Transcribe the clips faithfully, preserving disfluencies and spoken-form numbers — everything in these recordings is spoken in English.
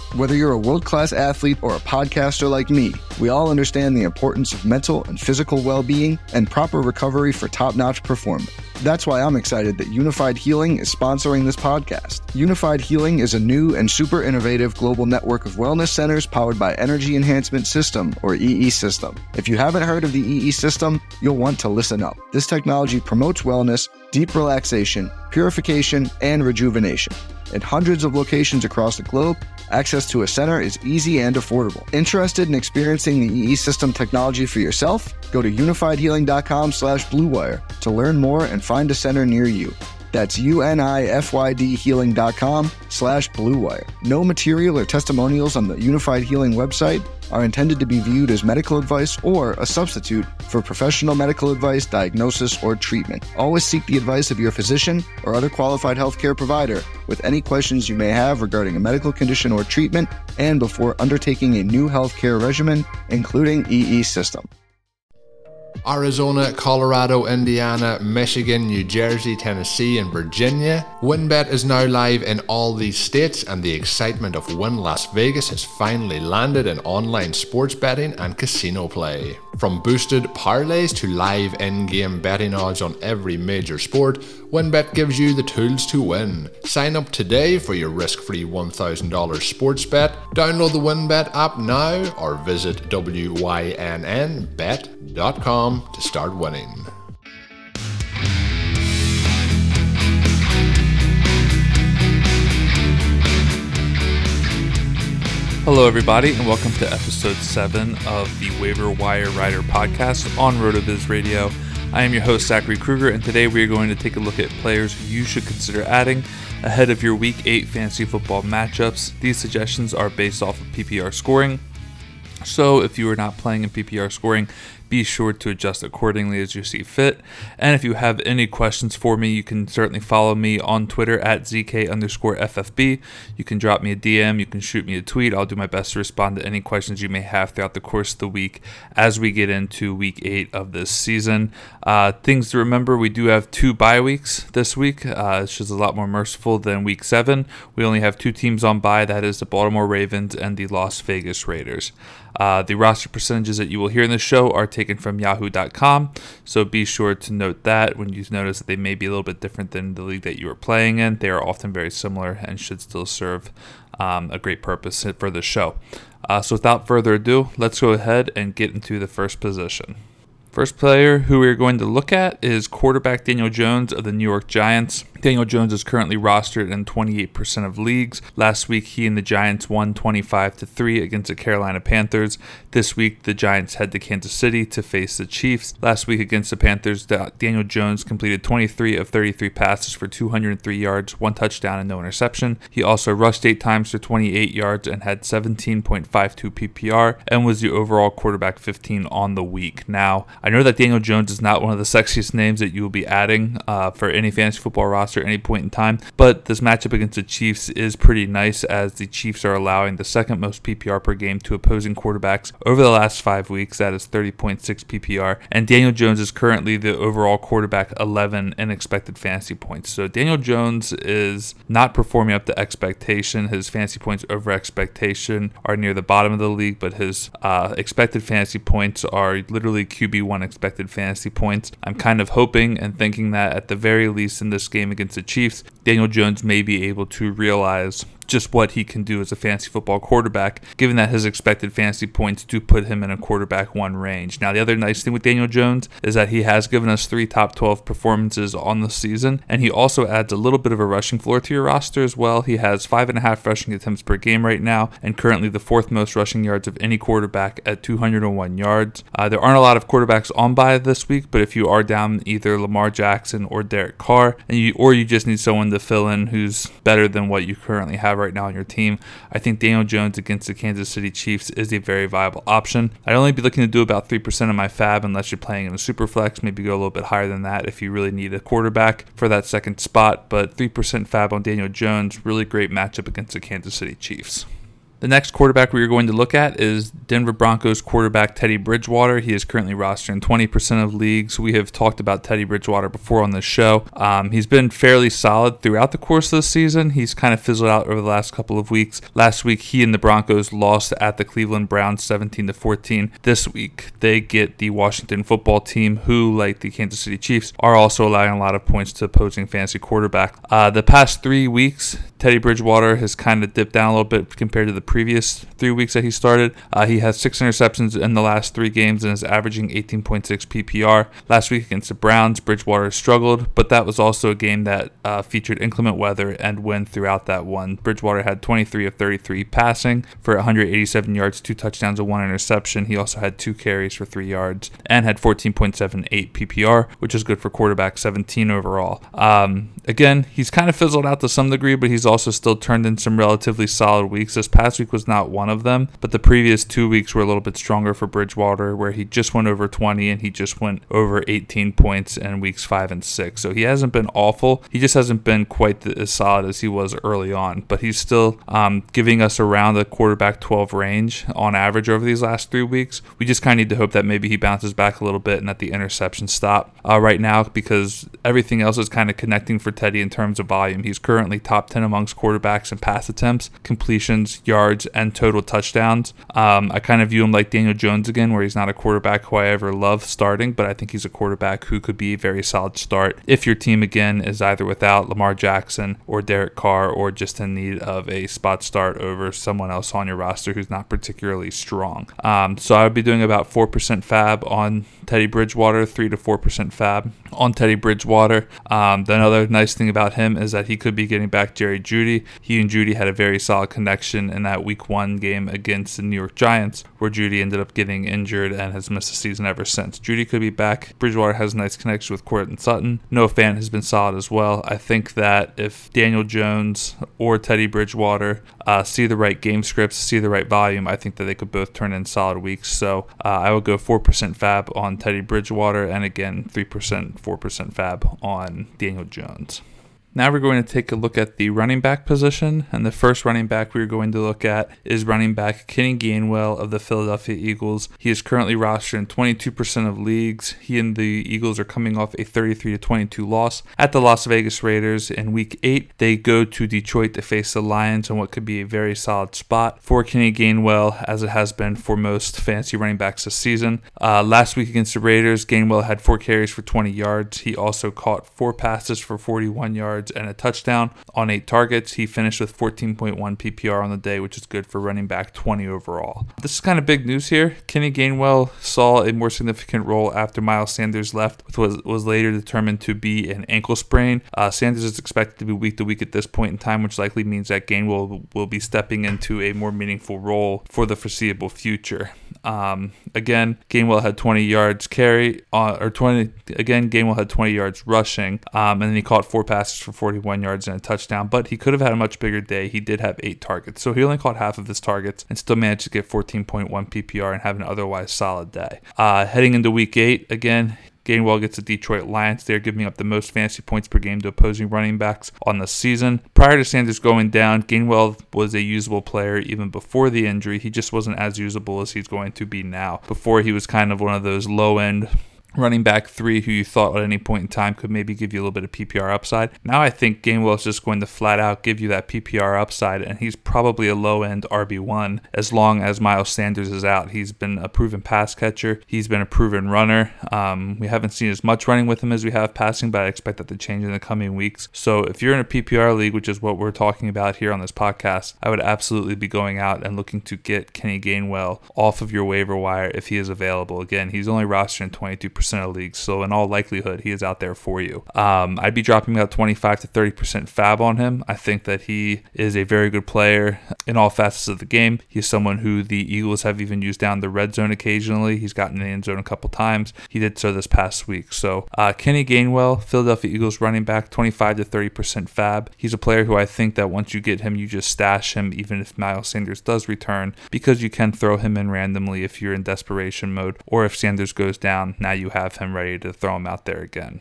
Whether you're a world-class athlete or a podcaster like me, we all understand the importance of mental and physical well-being and proper recovery for top-notch performance. That's why I'm excited that Unified Healing is sponsoring this podcast. Unified Healing is a new and super innovative global network of wellness centers powered by Energy Enhancement System, or E E System. If you haven't heard of the E E System, you'll want to listen up. This technology promotes wellness, deep relaxation, purification, and rejuvenation. In hundreds of locations across the globe, access to a center is easy and affordable. Interested in experiencing the E E System technology for yourself? Go to unifiedhealing.com slash bluewire to learn more and find a center near you. That's U-N-I-F-Y-D healing.com slash bluewire. No material or testimonials on the Unified Healing website are intended to be viewed as medical advice or a substitute for professional medical advice, diagnosis, or treatment. Always seek the advice of your physician or other qualified healthcare provider with any questions you may have regarding a medical condition or treatment and before undertaking a new healthcare regimen, including E E System. Arizona, Colorado, Indiana, Michigan, New Jersey, Tennessee, and Virginia. WynnBET is now live in all these states, and the excitement of Wynn Las Vegas has finally landed in online sports betting and casino play. From boosted parlays to live in-game betting odds on every major sport, WynnBET gives you the tools to win. Sign up today for your risk-free one thousand dollars sports bet. Download the WynnBET app now or visit W Y N N bet dot com to start winning. Hello everybody, and welcome to episode seven of the Waiver Wire Rider podcast on RotoViz Radio. I am your host, Zachary Kruger, and today we are going to take a look at players you should consider adding ahead of your Week eight fantasy football matchups. These suggestions are based off of P P R scoring, so if you are not playing in P P R scoring, be sure to adjust accordingly as you see fit. And if you have any questions for me, you can certainly follow me on Twitter at Z K underscore F F B. You can drop me a D M, you can shoot me a tweet. I'll do my best to respond to any questions you may have throughout the course of the week as we get into week eight of this season. Uh, things to remember, we do have two bye weeks this week. Uh, it's just a lot more merciful than week seven. We only have two teams on bye, that is the Baltimore Ravens and the Las Vegas Raiders. Uh, the roster percentages that you will hear in the show are taken from yahoo dot com, so be sure to note that when you notice that they may be a little bit different than the league that you are playing in. They are often very similar and should still serve um, a great purpose for the show. Uh, so without further ado, let's go ahead and get into the first position. First player who we're going to look at is quarterback Daniel Jones of the New York Giants. Daniel Jones is currently rostered in twenty-eight percent of leagues. Last week, he and the Giants won twenty-five to three against the Carolina Panthers. This week, the Giants head to Kansas City to face the Chiefs. Last week against the Panthers, Daniel Jones completed twenty-three of thirty-three passes for two hundred three yards, one touchdown, and no interception. He also rushed eight times for twenty-eight yards and had seventeen point five two P P R and was the overall quarterback fifteen on the week. Now, I know that Daniel Jones is not one of the sexiest names that you will be adding uh, for any fantasy football roster at any point in time, but this matchup against the Chiefs is pretty nice, as the Chiefs are allowing the second most P P R per game to opposing quarterbacks over the last five weeks. That is thirty point six P P R, and Daniel Jones is currently the overall quarterback eleven in expected fantasy points. So Daniel Jones is not performing up to expectation. His fantasy points over expectation are near the bottom of the league, but his uh, expected fantasy points are literally Q B one expected fantasy points. I'm kind of hoping and thinking that at the very least in this game against the Chiefs, Daniel Jones may be able to realize just what he can do as a fantasy football quarterback, given that his expected fantasy points do put him in a quarterback one range. Now, the other nice thing with Daniel Jones is that he has given us three top twelve performances on the season, and he also adds a little bit of a rushing floor to your roster as well. He has five and a half rushing attempts per game right now, and currently the fourth most rushing yards of any quarterback at two hundred one yards. Uh, there aren't a lot of quarterbacks on bye this week, but if you are down either Lamar Jackson or Derek Carr, and you, or you just need someone to fill in who's better than what you currently have right now on your team, I think Daniel Jones against the Kansas City Chiefs is a very viable option. I'd only be looking to do about three percent of my fab unless you're playing in a super flex, maybe go a little bit higher than that if you really need a quarterback for that second spot, but three percent fab on Daniel Jones, really great matchup against the Kansas City Chiefs. The next quarterback we are going to look at is Denver Broncos quarterback Teddy Bridgewater. He is currently rostered in twenty percent of leagues. We have talked about Teddy Bridgewater before on this show. Um, he's been fairly solid throughout the course of the season. He's kind of fizzled out over the last couple of weeks. Last week, he and the Broncos lost at the Cleveland Browns seventeen to fourteen. This week, they get the Washington football team, who, like the Kansas City Chiefs, are also allowing a lot of points to opposing fantasy quarterback. Uh, the past three weeks, Teddy Bridgewater has kind of dipped down a little bit compared to the previous three weeks that he started. Uh, he has six interceptions in the last three games and is averaging eighteen point six P P R. Last week against the Browns, Bridgewater struggled, but that was also a game that uh, featured inclement weather and wind throughout that one. Bridgewater had twenty-three of thirty-three passing for one hundred eighty-seven yards, two touchdowns, and one interception. He also had two carries for three yards and had fourteen point seven eight P P R, which is good for quarterback, seventeen overall. Um, again, he's kind of fizzled out to some degree, but he's also still turned in some relatively solid weeks. This past week was not one of them, but the previous two weeks were a little bit stronger for Bridgewater, where he just went over twenty and he just went over eighteen points in weeks five and six. So he hasn't been awful. He just hasn't been quite as solid as he was early on, but he's still um, giving us around the quarterback twelve range on average over these last three weeks. We just kind of need to hope that maybe he bounces back a little bit and that the interceptions stop uh, right now, because everything else is kind of connecting for Teddy in terms of volume. He's currently top ten amongst quarterbacks in pass attempts, completions, yards, and total touchdowns. Um, I kind of view him like Daniel Jones again, where he's not a quarterback who I ever love starting, but I think he's a quarterback who could be a very solid start if your team again is either without Lamar Jackson or Derek Carr, or just in need of a spot start over someone else on your roster who's not particularly strong. Um, so I would be doing about four percent fab on Teddy Bridgewater, three to four percent fab on Teddy Bridgewater. Um, the another nice thing about him is that he could be getting back Jerry Jeudy. He and Jeudy had a very solid connection in that week one game against the New York Giants, where Jeudy ended up getting injured and has missed the season ever since. Jeudy could be back. Bridgewater has a nice connection with Courtland Sutton. Noah Fant has been solid as well. I think that if Daniel Jones or Teddy Bridgewater uh, see the right game scripts, see the right volume, I think that they could both turn in solid weeks. So uh, I would go four percent fab on Teddy Bridgewater, and again, three percent, four percent fab on Daniel Jones. Now we're going to take a look at the running back position, and the first running back we're going to look at is running back Kenny Gainwell of the Philadelphia Eagles. He is currently rostered in twenty-two percent of leagues. He and the Eagles are coming off a thirty-three to twenty-two loss at the Las Vegas Raiders in week eight. They go to Detroit to face the Lions in what could be a very solid spot for Kenny Gainwell, as it has been for most fantasy running backs this season. Uh, last week against the Raiders, Gainwell had four carries for twenty yards. He also caught four passes for forty-one yards and a touchdown on eight targets. He finished with fourteen point one P P R on the day, which is good for running back twenty overall. This is kind of big news here. Kenny Gainwell saw a more significant role after Miles Sanders left, which was, was later determined to be an ankle sprain. Uh, Sanders is expected to be week to week at this point in time, which likely means that Gainwell will, will be stepping into a more meaningful role for the foreseeable future. Um, again, Gainwell had twenty yards carry, uh, or twenty. Again, Gainwell had twenty yards rushing, um, and then he caught four passes for forty-one yards and a touchdown. But he could have had a much bigger day. He did have eight targets, so he only caught half of his targets and still managed to get fourteen point one P P R and have an otherwise solid day. Uh, heading into week eight, again, Gainwell gets the Detroit Lions. They're giving up the most fantasy points per game to opposing running backs on the season. Prior to Sanders going down, Gainwell was a usable player even before the injury. He just wasn't as usable as he's going to be now. Before, he was kind of one of those low-end running back three who you thought at any point in time could maybe give you a little bit of P P R upside. Now I think Gainwell is just going to flat out give you that P P R upside, and he's probably a low-end R B one as long as Miles Sanders is out. He's been a proven pass catcher. He's been a proven runner. Um, we haven't seen as much running with him as we have passing, but I expect that to change in the coming weeks. So if you're in a P P R league, which is what we're talking about here on this podcast, I would absolutely be going out and looking to get Kenny Gainwell off of your waiver wire if he is available. Again, he's only rostered in twenty-two percent of leagues, so in all likelihood he is out there for you. um, I'd be dropping about twenty-five to thirty percent fab on him. I think that he is a very good player in all facets of the game. He's someone who the Eagles have even used down the red zone occasionally. He's gotten in the end zone a couple times. He did so this past week. So uh, Kenny Gainwell, Philadelphia Eagles running back, twenty-five to thirty percent fab. He's a player who I think that once you get him, you just stash him even if Miles Sanders does return, because you can throw him in randomly if you're in desperation mode, or if Sanders goes down, now you have him ready to throw him out there again.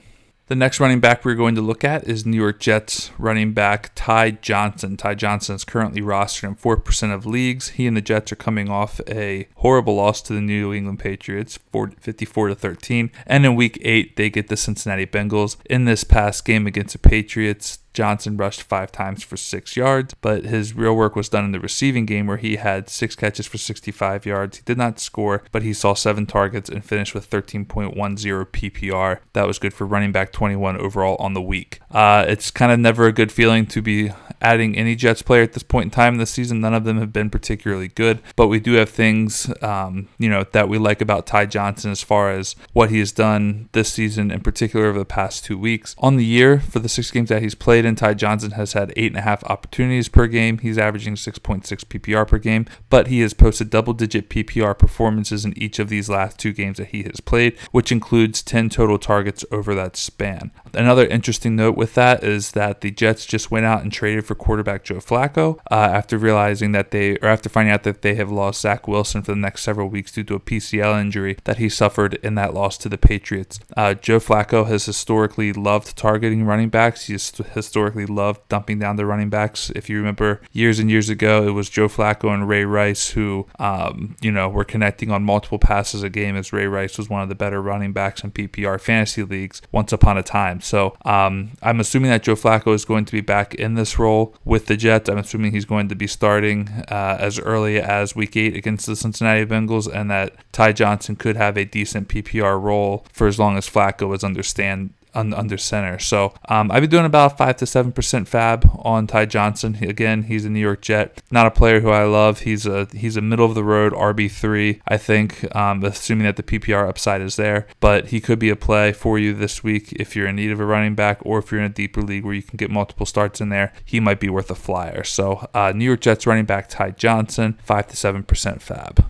The next running back we're going to look at is New York Jets running back Ty Johnson. Ty Johnson is currently rostered in four percent of leagues. He and the Jets are coming off a horrible loss to the New England Patriots, fifty-four to thirteen. And in week eight, they get the Cincinnati Bengals. In this past game against the Patriots, Johnson rushed five times for six yards, but his real work was done in the receiving game where he had six catches for sixty-five yards. He did not score, but he saw seven targets and finished with thirteen point one oh P P R. That was good for running back twenty-one overall on the week. Uh, it's kind of never a good feeling to be adding any Jets player at this point in time in the season. None of them have been particularly good, but we do have things, um, you know, that we like about Ty Johnson as far as what he has done this season, in particular over the past two weeks. On the year, for the six games that he's played in, Ty Johnson has had eight and a half opportunities per game. He's averaging six point six P P R per game, but he has posted double-digit P P R performances in each of these last two games that he has played, which includes ten total targets over that span. Another interesting note with that is that the Jets just went out and traded for quarterback Joe Flacco uh, after realizing that they, or after finding out that they have lost Zach Wilson for the next several weeks due to a P C L injury that he suffered in that loss to the Patriots. Uh, Joe Flacco has historically loved targeting running backs. He's historically loved dumping down the running backs. If you remember years and years ago, it was Joe Flacco and Ray Rice who, um, you know, were connecting on multiple passes a game, as Ray Rice was one of the better running backs in P P R fantasy leagues once upon a time. So um, I'm assuming that Joe Flacco is going to be back in this role with the Jets. I'm assuming he's going to be starting uh, as early as week eight against the Cincinnati Bengals, and that Ty Johnson could have a decent P P R role for as long as Flacco is understand under center. So um, I've been doing about five to seven percent fab on Ty Johnson. Again, he's a New York Jet, not a player who I love. He's a he's a middle of the road R B three, I think, um, assuming that the P P R upside is there. But he could be a play for you this week if you're in need of a running back, or if you're in a deeper league where you can get multiple starts in there. He might be worth a flyer. So uh, New York Jets running back Ty Johnson, five to seven percent fab.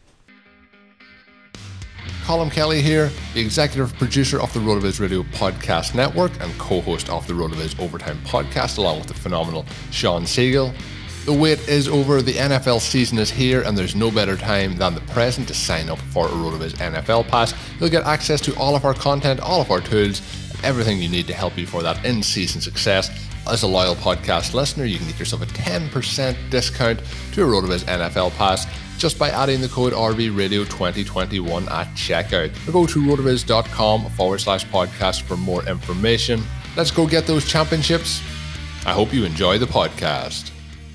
Colm Kelly here, the executive producer of the RotoViz Radio Podcast Network and co-host of the RotoViz Overtime Podcast, along with the phenomenal Sean Siegel. The wait is over, the N F L season is here, and there's no better time than the present to sign up for a RotoViz N F L Pass. You'll get access to all of our content, all of our tools, and everything you need to help you for that in-season success. As a loyal podcast listener, you can get yourself a ten percent discount to a RotoViz N F L Pass just by adding the code R V Radio twenty twenty-one at checkout. Or go to rotoviz.com forward slash podcast for more information. Let's go get those championships. I hope you enjoy the podcast.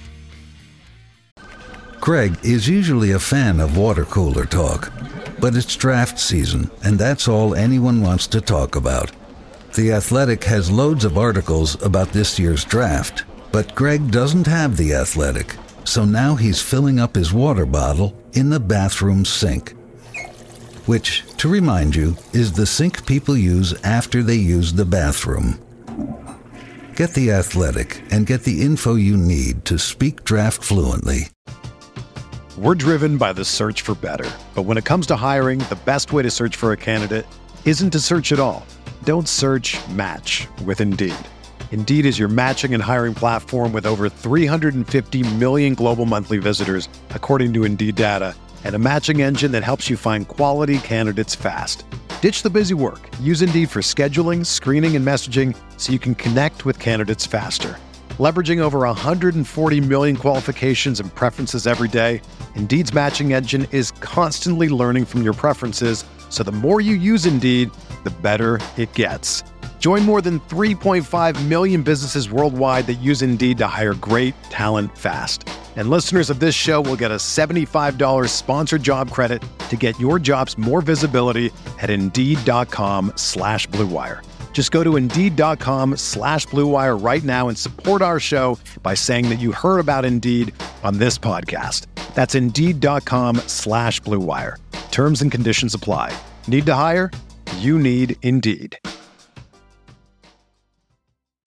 Craig is usually a fan of water cooler talk, but it's draft season, and that's all anyone wants to talk about. The Athletic has loads of articles about this year's draft, but Greg doesn't have The Athletic. So now he's filling up his water bottle in the bathroom sink, which, to remind you, is the sink people use after they use the bathroom. Get The Athletic and get the info you need to speak draft fluently. We're driven by the search for better. But when it comes to hiring, the best way to search for a candidate isn't to search at all. Don't search, match with Indeed. Indeed is your matching and hiring platform with over three hundred fifty million global monthly visitors, according to Indeed data, and a matching engine that helps you find quality candidates fast. Ditch the busy work. Use Indeed for scheduling, screening, and messaging so you can connect with candidates faster. Leveraging over one hundred forty million qualifications and preferences every day, Indeed's matching engine is constantly learning from your preferences, so the more you use Indeed, the better it gets. Join more than three point five million businesses worldwide that use Indeed to hire great talent fast. And listeners of this show will get a seventy-five dollars sponsored job credit to get your jobs more visibility at Indeed.com slash Blue Wire. Just go to Indeed.com slash Blue Wire right now and support our show by saying that you heard about Indeed on this podcast. That's Indeed.com slash Blue Wire. Terms and conditions apply. Need to hire? You need Indeed.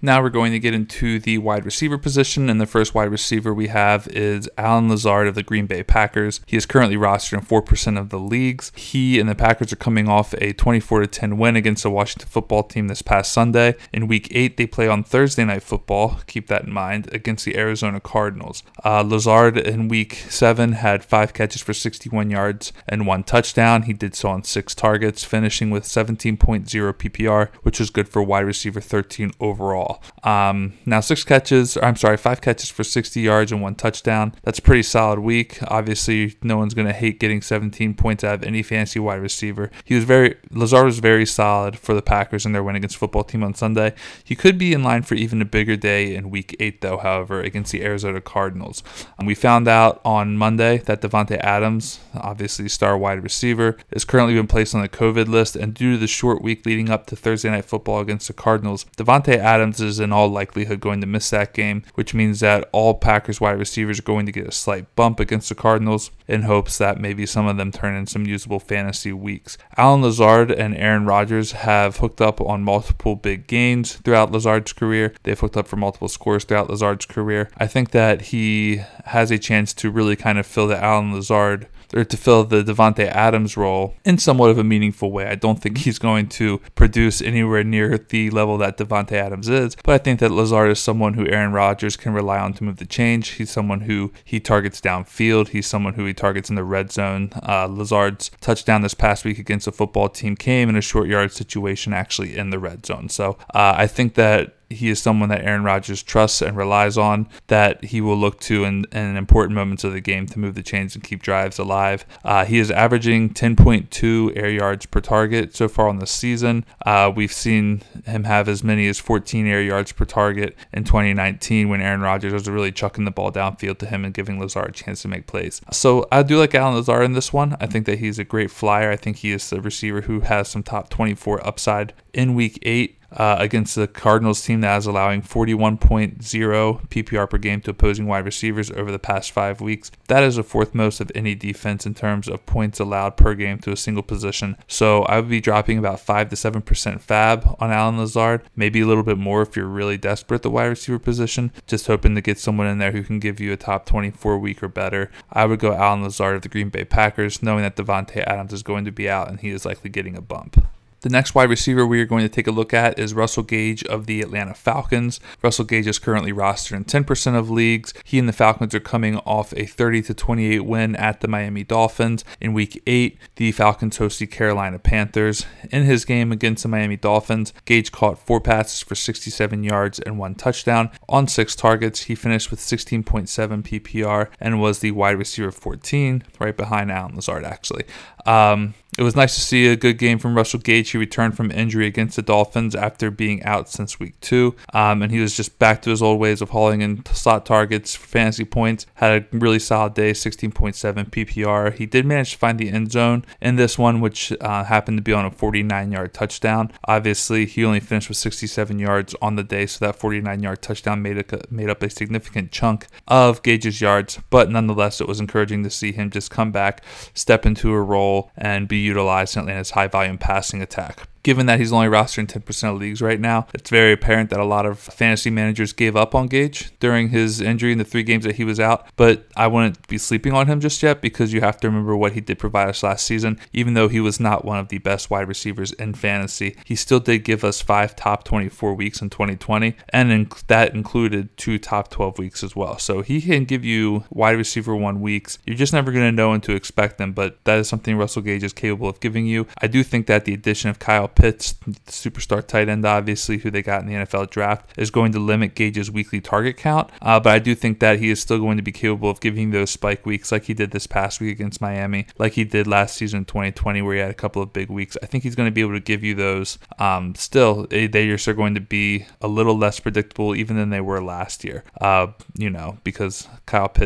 Now we're going to get into the wide receiver position, and the first wide receiver we have is Allen Lazard of the Green Bay Packers. He is currently rostered in four percent of the leagues. He and the Packers are coming off a twenty-four to ten win against the Washington football team this past Sunday. In week eight, they play on Thursday Night Football, keep that in mind, against the Arizona Cardinals. Uh, Lazard in week seven had five catches for sixty-one yards and one touchdown. He did so on six targets, finishing with seventeen point oh P P R, which was good for wide receiver thirteen overall. Um, now six catches, or I'm sorry, five catches for sixty yards and one touchdown. That's a pretty solid week. Obviously, no one's going to hate getting seventeen points out of any fantasy wide receiver. He was very, Lazard was very solid for the Packers in their win against the football team on Sunday. He could be in line for even a bigger day in week eight, though, however, against the Arizona Cardinals. Um, we found out on Monday that Davante Adams, obviously star wide receiver, is currently been placed on the COVID list, and due to the short week leading up to Thursday Night Football against the Cardinals, Davante Adams is in all likelihood going to miss that game, which means that all Packers wide receivers are going to get a slight bump against the Cardinals in hopes that maybe some of them turn in some usable fantasy weeks. Allen Lazard and Aaron Rodgers have hooked up on multiple big gains throughout Lazard's career. They've hooked up for multiple scores throughout Lazard's career. I think that he has a chance to really kind of fill the Allen Lazard or to fill the Davante Adams role in somewhat of a meaningful way. I don't think he's going to produce anywhere near the level that Davante Adams is, but I think that Lazard is someone who Aaron Rodgers can rely on to move the change. He's someone who he targets downfield. He's someone who he targets in the red zone. Uh, Lazard's touchdown this past week against a football team came in a short yard situation actually in the red zone. So uh, I think that he is someone that Aaron Rodgers trusts and relies on, that he will look to in, in important moments of the game to move the chains and keep drives alive. Uh, he is averaging ten point two air yards per target so far on the season. Uh, we've seen him have as many as fourteen air yards per target in twenty nineteen when Aaron Rodgers was really chucking the ball downfield to him and giving Lazard a chance to make plays. So I do like Allen Lazard in this one. I think that he's a great flyer. I think he is the receiver who has some top twenty-four upside in week eight. Uh, against the Cardinals team that is allowing forty-one point oh P P R per game to opposing wide receivers over the past five weeks. That is the fourth most of any defense in terms of points allowed per game to a single position. So I would be dropping about five to seven percent fab on Allen Lazard, maybe a little bit more if you're really desperate at the wide receiver position, just hoping to get someone in there who can give you a top twenty-four week or better. I would go Allen Lazard of the Green Bay Packers, knowing that Davante Adams is going to be out and he is likely getting a bump. The next wide receiver we are going to take a look at is Russell Gage of the Atlanta Falcons. Russell Gage is currently rostered in ten percent of leagues. He and the Falcons are coming off a thirty to twenty-eight win at the Miami Dolphins. In week eight, the Falcons host the Carolina Panthers. In his game against the Miami Dolphins, Gage caught four passes for sixty-seven yards and one touchdown. On six targets, he finished with sixteen point seven P P R and was the wide receiver fourteen, right behind Allen Lazard actually. Um, It was nice to see a good game from Russell Gage. He returned from injury against the Dolphins after being out since week two, um, and he was just back to his old ways of hauling in slot targets for fantasy points. Had a really solid day, sixteen point seven P P R. He did manage to find the end zone in this one, which uh, happened to be on a forty-nine yard touchdown. Obviously, he only finished with sixty-seven yards on the day, so that forty-nine yard touchdown made, a, made up a significant chunk of Gage's yards, but nonetheless, it was encouraging to see him just come back, step into a role, and be utilized in Atlanta's high-volume passing attack. Given that he's only rostered in ten percent of leagues right now, it's very apparent that a lot of fantasy managers gave up on Gage during his injury in the three games that he was out, but I wouldn't be sleeping on him just yet because you have to remember what he did provide us last season. Even though he was not one of the best wide receivers in fantasy, he still did give us five top twenty-four weeks in twenty twenty, and in- that included two top twelve weeks as well. So he can give you wide receiver one weeks. You're just never going to know when to expect them, but that is something Russell Gage is capable of giving you. I do think that the addition of Kyle Pitts, the superstar tight end, obviously, who they got in the N F L draft, is going to limit Gage's weekly target count. Uh, but I do think that he is still going to be capable of giving those spike weeks like he did this past week against Miami, like he did last season in twenty twenty, where he had a couple of big weeks. I think he's going to be able to give you those. Um, still, they just are going to be a little less predictable even than they were last year, uh, you know, because Kyle Pitts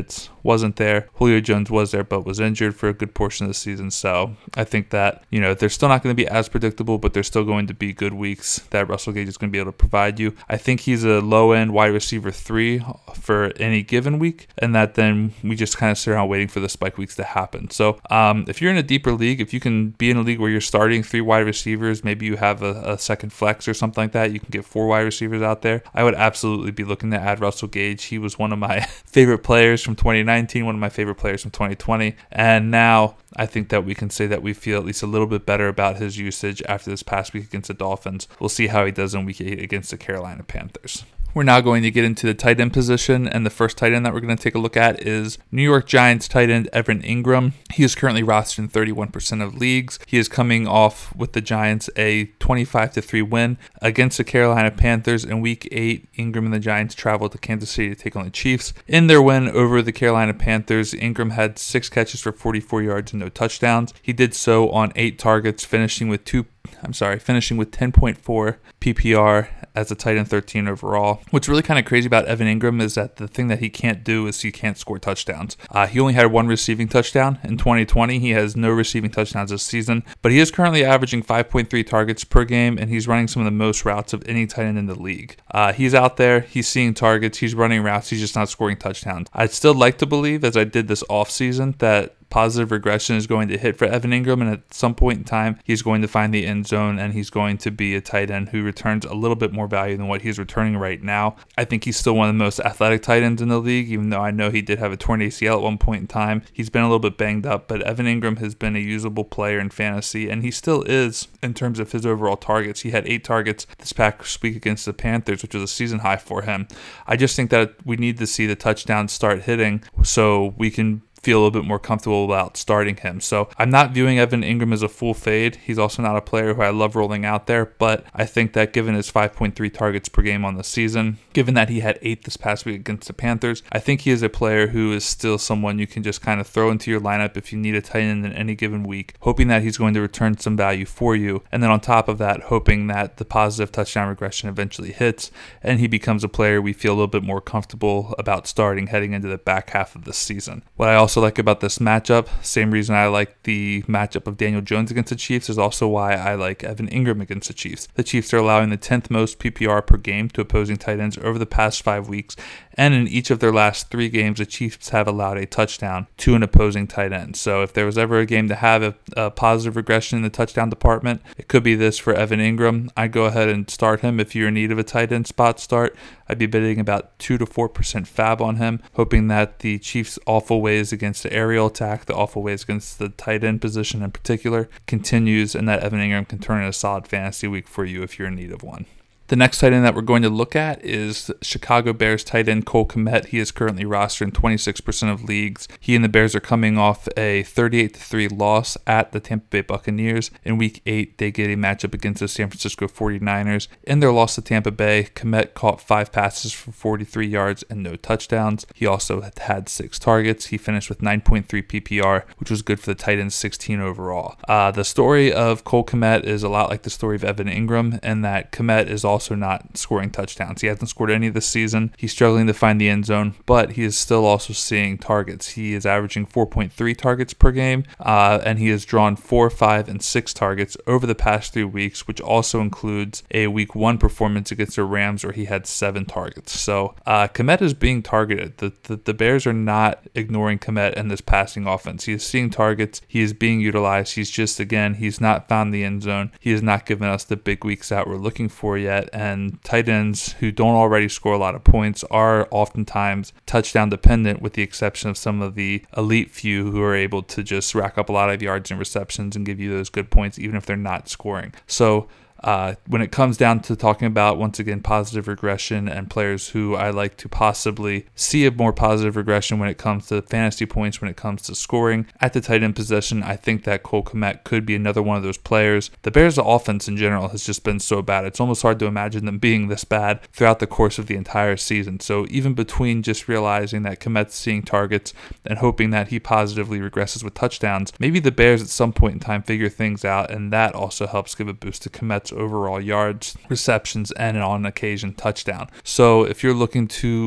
wasn't there. Julio Jones was there, but was injured for a good portion of the season. So I think that, you know, they're still not going to be as predictable, but they're still going to be good weeks that Russell Gage is going to be able to provide you. I think he's a low-end wide receiver three for any given week, and that then we just kind of sit around waiting for the spike weeks to happen. So um, if you're in a deeper league, if you can be in a league where you're starting three wide receivers, maybe you have a, a second flex or something like that, you can get four wide receivers out there, I would absolutely be looking to add Russell Gage. He was one of my favorite players from twenty nineteen, one of my favorite players from twenty twenty, and now I think that we can say that we feel at least a little bit better about his usage after this past week against the Dolphins. We'll see how he does in week eight against the Carolina Panthers. We're now going to get into the tight end position, and the first tight end that we're going to take a look at is New York Giants tight end Evan Ingram. He is currently rostered in thirty-one percent of leagues. He is coming off with the Giants a twenty-five to three win against the Carolina Panthers. In week eight, Ingram and the Giants traveled to Kansas City to take on the Chiefs. In their win over the Carolina Panthers, Ingram had six catches for forty-four yards and no touchdowns. He did so on eight targets, finishing with two I'm sorry, finishing with ten point four P P R as a tight end thirteen overall. What's really kind of crazy about Evan Ingram is that the thing that he can't do is he can't score touchdowns. Uh, he only had one receiving touchdown in twenty twenty. He has no receiving touchdowns this season, but he is currently averaging five point three targets per game, and he's running some of the most routes of any tight end in the league. Uh, he's out there, he's seeing targets, he's running routes, he's just not scoring touchdowns. I'd still like to believe, as I did this offseason, that positive regression is going to hit for Evan Ingram, and at some point in time, he's going to find the end zone, and he's going to be a tight end who returns a little bit more value than what he's returning right now. I think he's still one of the most athletic tight ends in the league, even though I know he did have a torn A C L at one point in time. He's been a little bit banged up, but Evan Ingram has been a usable player in fantasy, and he still is in terms of his overall targets. He had eight targets this past week against the Panthers, which was a season high for him. I just think that we need to see the touchdowns start hitting so we can feel a little bit more comfortable about starting him. So I'm not viewing Evan Ingram as a full fade. He's also not a player who I love rolling out there, but I think that given his five point three targets per game on the season, given that he had eight this past week against the Panthers, I think he is a player who is still someone you can just kind of throw into your lineup if you need a tight end in any given week, hoping that he's going to return some value for you. And then on top of that, hoping that the positive touchdown regression eventually hits and he becomes a player we feel a little bit more comfortable about starting heading into the back half of the season. What I also like about this matchup, same reason I like the matchup of Daniel Jones against the Chiefs, is also why I like Evan Ingram against the Chiefs. The Chiefs are allowing the tenth most P P R per game to opposing tight ends over the past five weeks, and in each of their last three games, the Chiefs have allowed a touchdown to an opposing tight end. So if there was ever a game to have a, a positive regression in the touchdown department, it could be this for Evan Ingram. I'd go ahead and start him if you're in need of a tight end spot start. I'd be bidding about two to four percent fab on him, hoping that the Chiefs' awful ways against the aerial attack, the awful ways against the tight end position in particular, continues, and that Evan Ingram can turn in a solid fantasy week for you if you're in need of one. The next tight end that we're going to look at is Chicago Bears tight end Cole Kmet. He is currently rostered in twenty-six percent of leagues. He and the Bears are coming off a thirty-eight to three loss at the Tampa Bay Buccaneers. In week eight, they get a matchup against the San Francisco forty-niners. In their loss to Tampa Bay, Kmet caught five passes for forty-three yards and no touchdowns. He also had six targets. He finished with nine point three P P R, which was good for the tight end sixteen overall. Uh, the story of Cole Kmet is a lot like the story of Evan Ingram, and that Kmet is also also not scoring touchdowns. He hasn't scored any this season. He's struggling to find the end zone, but he is still also seeing targets. He is averaging four point three targets per game, uh, and he has drawn four, five, and six targets over the past three weeks, which also includes a week one performance against the Rams where he had seven targets. So uh, Kmet is being targeted. The, the, the Bears are not ignoring Kmet in this passing offense. He is seeing targets. He is being utilized. He's just, again, he's not found the end zone. He has not given us the big weeks that we're looking for yet. And tight ends who don't already score a lot of points are oftentimes touchdown dependent, with the exception of some of the elite few who are able to just rack up a lot of yards and receptions and give you those good points even if they're not scoring. So Uh, when it comes down to talking about, once again, positive regression and players who I like to possibly see a more positive regression when it comes to fantasy points, when it comes to scoring at the tight end position, I think that Cole Kmet could be another one of those players. The Bears' offense in general has just been so bad. It's almost hard to imagine them being this bad throughout the course of the entire season. So even between just realizing that Kmet's seeing targets and hoping that he positively regresses with touchdowns, maybe the Bears at some point in time figure things out, and that also helps give a boost to Kmet's overall yards, receptions, and on occasion touchdown. So if you're looking to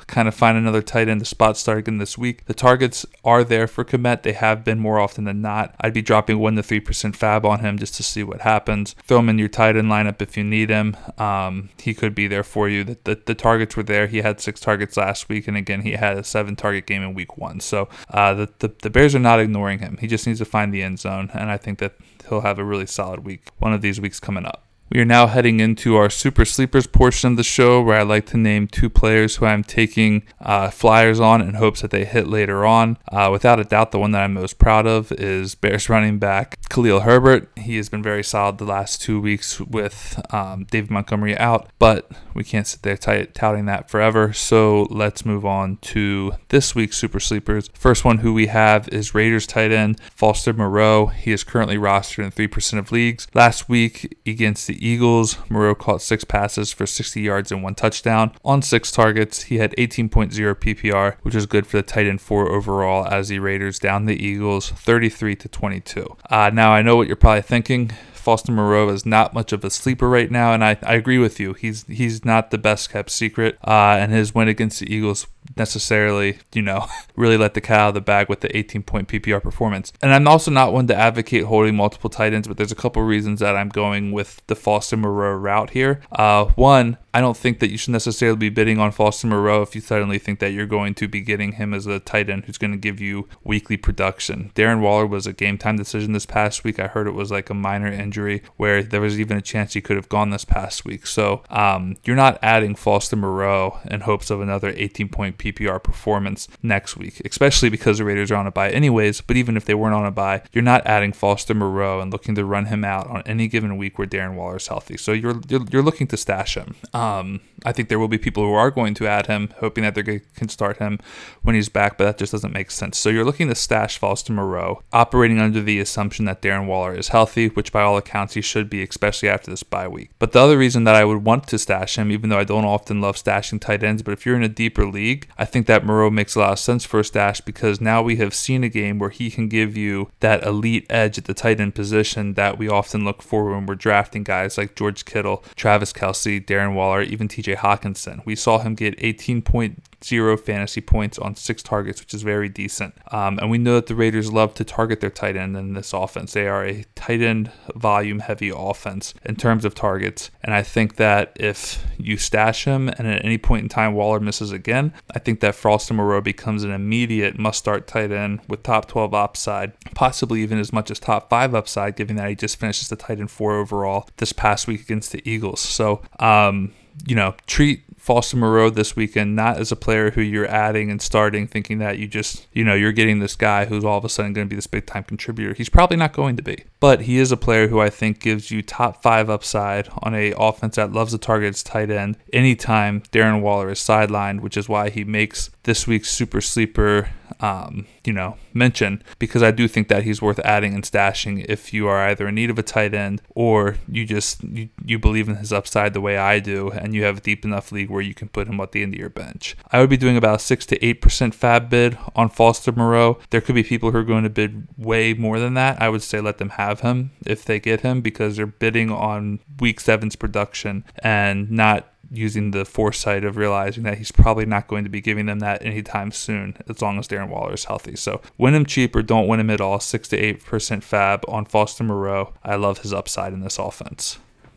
kind of find another tight end to spot start again this week. The targets are there for Kmet. They have been more often than not. I'd be dropping one to three percent fab on him just to see what happens. Throw him in your tight end lineup if you need him. Um, he could be there for you. The, the, the targets were there. He had six targets last week, and again, he had a seven target game in week one. So uh, the, the, the Bears are not ignoring him. He just needs to find the end zone, and I think that he'll have a really solid week, one of these weeks coming up. We are now heading into our Super Sleepers portion of the show, where I like to name two players who I'm taking uh, flyers on in hopes that they hit later on. Uh, without a doubt, the one that I'm most proud of is Bears running back Khalil Herbert. He has been very solid the last two weeks with um, David Montgomery out, but we can't sit there t- touting that forever. So let's move on to this week's Super Sleepers. First one who we have is Raiders tight end Foster Moreau. He is currently rostered in three percent of leagues. Last week against the Eagles, Moreau caught six passes for sixty yards and one touchdown on six targets. He had eighteen point oh P P R, which is good for the tight end four overall, as the Raiders down the Eagles thirty-three to twenty-two. Uh, now I know what you're probably thinking. Foster Moreau is not much of a sleeper right now, and I, I agree with you. He's he's not the best kept secret, uh, and his win against the Eagles necessarily, you know, really let the cat out of the bag with the eighteen point P P R performance. And I'm also not one to advocate holding multiple tight ends, but there's a couple reasons that I'm going with the Foster Moreau route here. Uh, one, I don't think that you should necessarily be bidding on Foster Moreau if you suddenly think that you're going to be getting him as a tight end who's going to give you weekly production. Darren Waller was a game time decision this past week. I heard it was like a minor injury where there was even a chance he could have gone this past week. So um, you're not adding Foster Moreau in hopes of another eighteen point P P R performance next week, especially because the Raiders are on a bye anyways. But even if they weren't on a bye, you're not adding Foster Moreau and looking to run him out on any given week where Darren Waller is healthy. So you're you're, you're looking to stash him. Um, I think there will be people who are going to add him, hoping that they can start him when he's back, but that just doesn't make sense. So you're looking to stash Foster Moreau, operating under the assumption that Darren Waller is healthy, which by all accounts he should be, especially after this bye week. But the other reason that I would want to stash him, even though I don't often love stashing tight ends, but if you're in a deeper league, I think that Moreau makes a lot of sense for a stash, because now we have seen a game where he can give you that elite edge at the tight end position that we often look for when we're drafting guys like George Kittle, Travis Kelce, Darren Waller, even T J Hawkinson. We saw him get eighteen point oh fantasy points on six targets, which is very decent. Um, and we know that the Raiders love to target their tight end in this offense. They are a tight end volume heavy offense in terms of targets. And I think that if you stash him and at any point in time Waller misses again, I think that Foster Moreau becomes an immediate must start tight end with top twelve upside, possibly even as much as top five upside, given that he just finishes the tight end four overall this past week against the Eagles. So, um, you know, treat Foster Moreau this weekend not as a player who you're adding and starting thinking that you just, you know, you're getting this guy who's all of a sudden going to be this big time contributor. He's probably not going to be, but he is a player who I think gives you top five upside on a offense that loves to target its tight end anytime Darren Waller is sidelined, which is why he makes this week's super sleeper um, you know, mention, because I do think that he's worth adding and stashing if you are either in need of a tight end or you just you, you believe in his upside the way I do, and you have a deep enough league where you can put him at the end of your bench. I would be doing about a six to eight percent fab bid on Foster Moreau. There could be people who are going to bid way more than that. I would say let them have him if they get him, because they're bidding on week seven's production and not using the foresight of realizing that he's probably not going to be giving them that anytime soon as long as Darren Waller is healthy. So win him cheap or don't win him at all. six to eight percent fab on Foster Moreau. I love his upside in this offense.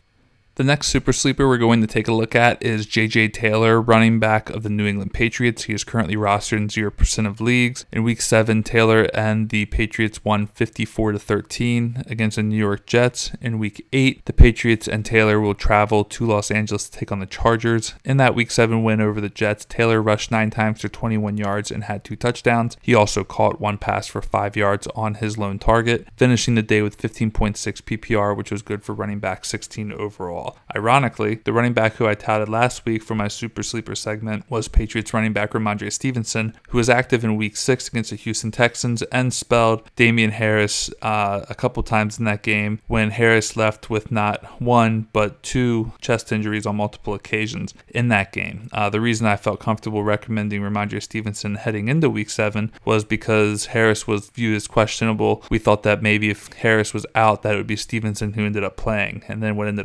The next super sleeper we're going to take a look at is J J Taylor, running back of the New England Patriots. He is currently rostered in zero percent of leagues. In week seven, Taylor and the Patriots won fifty-four to thirteen against the New York Jets. In week eight, the Patriots and Taylor will travel to Los Angeles to take on the Chargers. In that week seven win over the Jets, Taylor rushed nine times for twenty-one yards and had two touchdowns. He also caught one pass for five yards on his lone target, finishing the day with fifteen point six P P R, which was good for running back sixteen overall. Ironically, the running back who I touted last week for my Super Sleeper segment was Patriots running back Ramondre Stevenson, who was active in week six against the Houston Texans and spelled Damian Harris uh, a couple times in that game when Harris left with not one but two chest injuries on multiple occasions in that game. Uh, the reason I felt comfortable recommending Ramondre Stevenson heading into week seven was because Harris was viewed as questionable. We thought that maybe if Harris was out, that it would be Stevenson who ended up playing, and then what ended up happening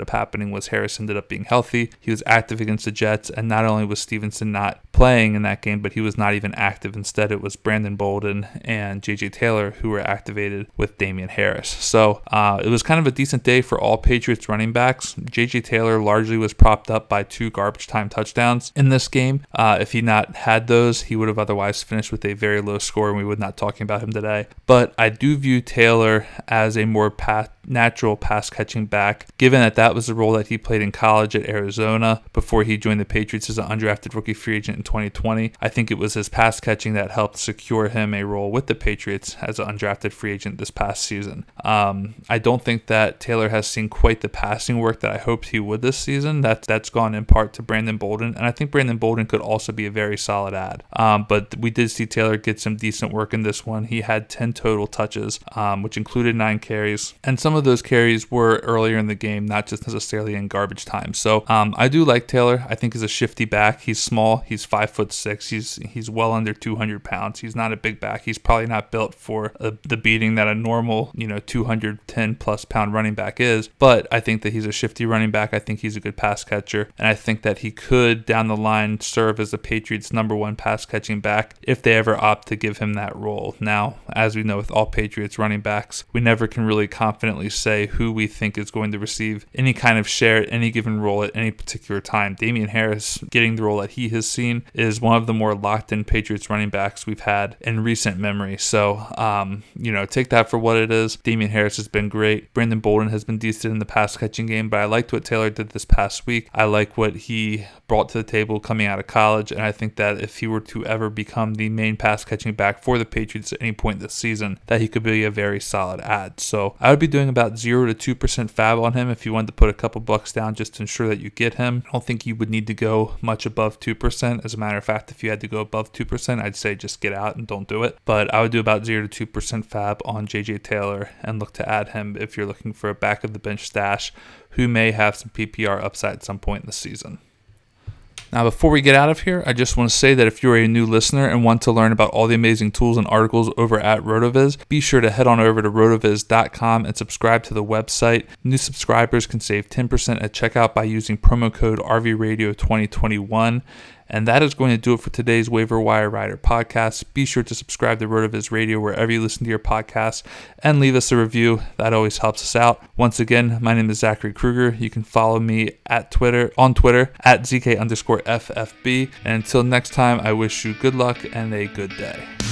disappointing was Harris ended up being healthy. He was active against the Jets, and not only was Stevenson not playing in that game, but he was not even active. Instead, it was Brandon Bolden and J J Taylor who were activated with Damien Harris. So uh, it was kind of a decent day for all Patriots running backs. J J Taylor largely was propped up by two garbage time touchdowns in this game. Uh, if he not had those, he would have otherwise finished with a very low score, and we would not talking about him today. But I do view Taylor as a more path natural pass catching back, given that that was the role that he played in college at Arizona before he joined the Patriots as an undrafted rookie free agent in twenty twenty. I think it was his pass catching that helped secure him a role with the Patriots as an undrafted free agent this past season. Um, I don't think that Taylor has seen quite the passing work that I hoped he would this season. That, that's gone in part to Brandon Bolden, and I think Brandon Bolden could also be a very solid add. Um, but we did see Taylor get some decent work in this one. He had ten total touches, um, which included nine carries, and some of those carries were earlier in the game, not just necessarily in garbage time. So um, I do like Taylor. I think he's a shifty back. He's small. He's five foot six. He's he's well under two hundred pounds. He's not a big back. He's probably not built for a, the beating that a normal, you know, two hundred ten plus pound running back is. But I think that he's a shifty running back. I think he's a good pass catcher, and I think that he could down the line serve as the Patriots' number one pass catching back if they ever opt to give him that role. Now, as we know with all Patriots running backs, we never can really confidently say who we think is going to receive any kind of share at any given role at any particular time. Damien Harris getting the role that he has seen is one of the more locked in Patriots running backs we've had in recent memory. So, um, you know, take that for what it is. Damien Harris has been great. Brandon Bolden has been decent in the pass catching game, but I liked what Taylor did this past week. I like what he brought to the table coming out of college, and I think that if he were to ever become the main pass catching back for the Patriots at any point this season, that he could be a very solid add. So I would be doing about zero to two percent fab on him if you wanted to put a couple bucks down just to ensure that you get him. I don't think you would need to go much above two percent. As a matter of fact, if you had to go above two percent, I'd say just get out and don't do it. But I would do about zero to two percent fab on J J Taylor and look to add him if you're looking for a back of the bench stash who may have some P P R upside at some point in the season. Now, before we get out of here, I just want to say that if you're a new listener and want to learn about all the amazing tools and articles over at RotoViz, be sure to head on over to rotoviz dot com and subscribe to the website. New subscribers can save ten percent at checkout by using promo code R V Radio twenty twenty-one. And that is going to do it for today's Waiver Wire Rider podcast. Be sure to subscribe to RotoViz Radio wherever you listen to your podcasts and leave us a review. That always helps us out. Once again, my name is Zachary Kruger. You can follow me at Twitter on Twitter at Z K underscore F F B. And until next time, I wish you good luck and a good day.